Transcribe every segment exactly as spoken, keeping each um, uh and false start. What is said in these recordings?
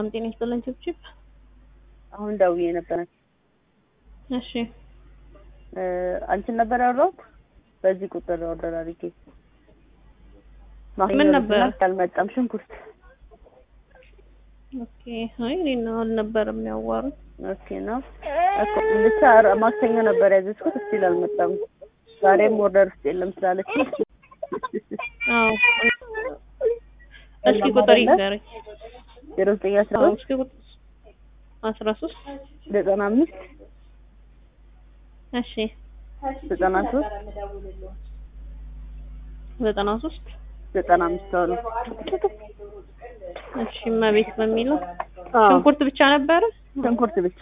ሰላም ጤና ይስጥልን ችብችብ። አሁን ደውዬ ነበር። እሺ እ አንቺን ነበር ያወራሁት በዚህ ቁጥር ኦርደር አድርጌ። ምን ነበር? አልመጣም ሽንኩርት። ኦኬ አይ እኔ አልነበረም ያዋሩት። ኦኬ ነው እኮ ብቻ ማክሰኞ ነበር ያዘዝኩት እስቲል አልመጣም። ዛሬም ኦርደር ውስጥ የለም ስላለች አዎ እስኪ ቁጥር ይዘረኝ ዜሮ ዘጠኝ አስራ ሶስት እስኪ ቁጥር አስራ ሶስት ዘጠና አምስት እሺ ዘጠና ሶስት ዘጠና ሶስት ዘጠና አምስት አሉ። እሺ መቤት በሚለው ሽንኩርት ብቻ ነበር? ሽንኩርት ብቻ።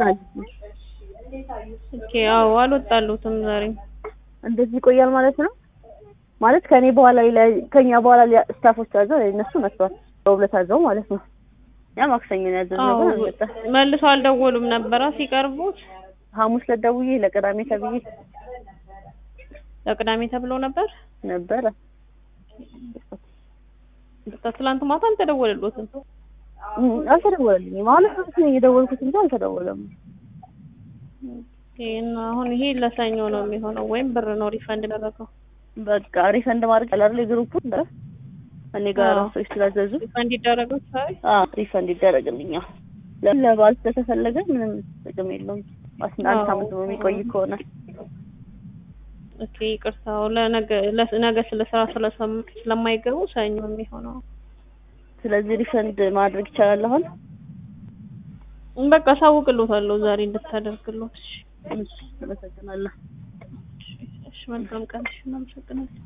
ኦኬ አዎ አልወጣሉትም ዛሬ። እንደዚህ ይቆያል ማለት ነው? ማለት ከኔ በኋላ ላይ ከኛ በኋላ ስታፎች አዘው እነሱ መጥቷል በሁለት አዘው ማለት ነው። ያ ማክሰኞ ነው ያዘዝነው ግን አልመጣም። መልሶ አልደወሉም ነበር ሲቀርቡት? ሐሙስ ለደውዬ ለቅዳሜ ተብዬ ለቅዳሜ ተብሎ ነበር ነበር። ትላንት ማታ አልተደወለልዎትም? አልተደወለልኝም። ማለት ነው የደወልኩት እንጂ አልተደወለም። እና አሁን ይሄ ለሰኞ ነው የሚሆነው ወይም ብር ነው ሪፈንድ ያደረገው? በቃ ሪፈንድ ማድረግ አላለ ግሩፑ እንደ እኔ ጋር ራሶች ስላዘዙ ሪፈንድ ይደረገው ሳይ አዎ ሪፈንድ ይደረግልኛል። ለባል ተተፈለገ ምንም ጥቅም የለውም። አንድ ሳምንት ነው የሚቆይ ከሆነ ኦኬ ይቅርታው ለነገ ለነገ ስለስራ ስለማይገቡ ሰኞ የሚሆነው። ስለዚህ ሪፈንድ ማድረግ ይቻላል አሁን? በቃ ሳውቅልዎታለሁ ዛሬ እንድታደርግልዎት። እሺ አመሰግናለሁ። እሺ መልካም ቀን። እሺ እናመሰግናለን።